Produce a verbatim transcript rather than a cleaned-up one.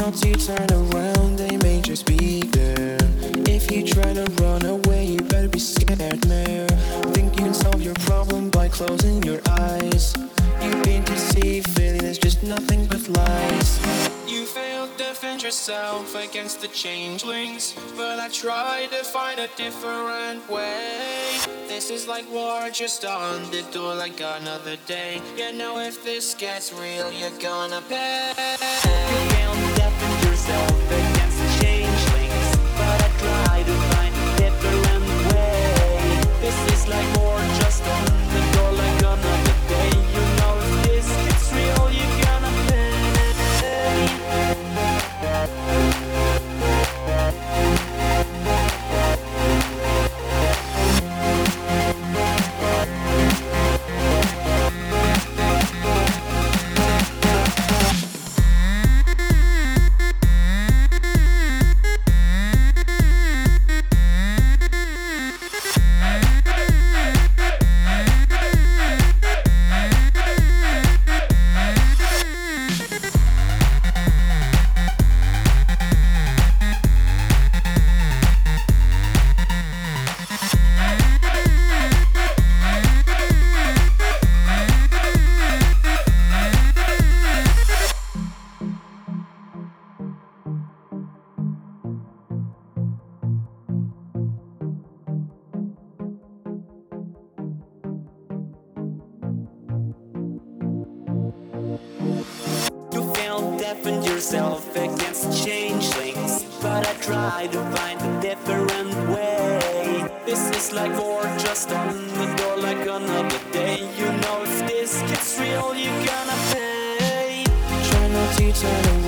not to turn around, they may just be there. If you try to run away, you better be scared, man. Think you can solve your problem by closing your eyes. You've been deceived, feeling there's just nothing but lies. You failed to defend yourself against the changelings, but I tried to find a different way. This is like war just on the door like another day. You know if this gets real, you're gonna pay. You failed to defend yourself against the changelings, but I tried to find a different way. This is like war just on the door like another day. You know if this gets real, you're gonna pay. Defend yourself against changelings, but I try to find a different way. This is like war just on the door like another day. You know if this gets real, you're gonna pay. Try not to turn away.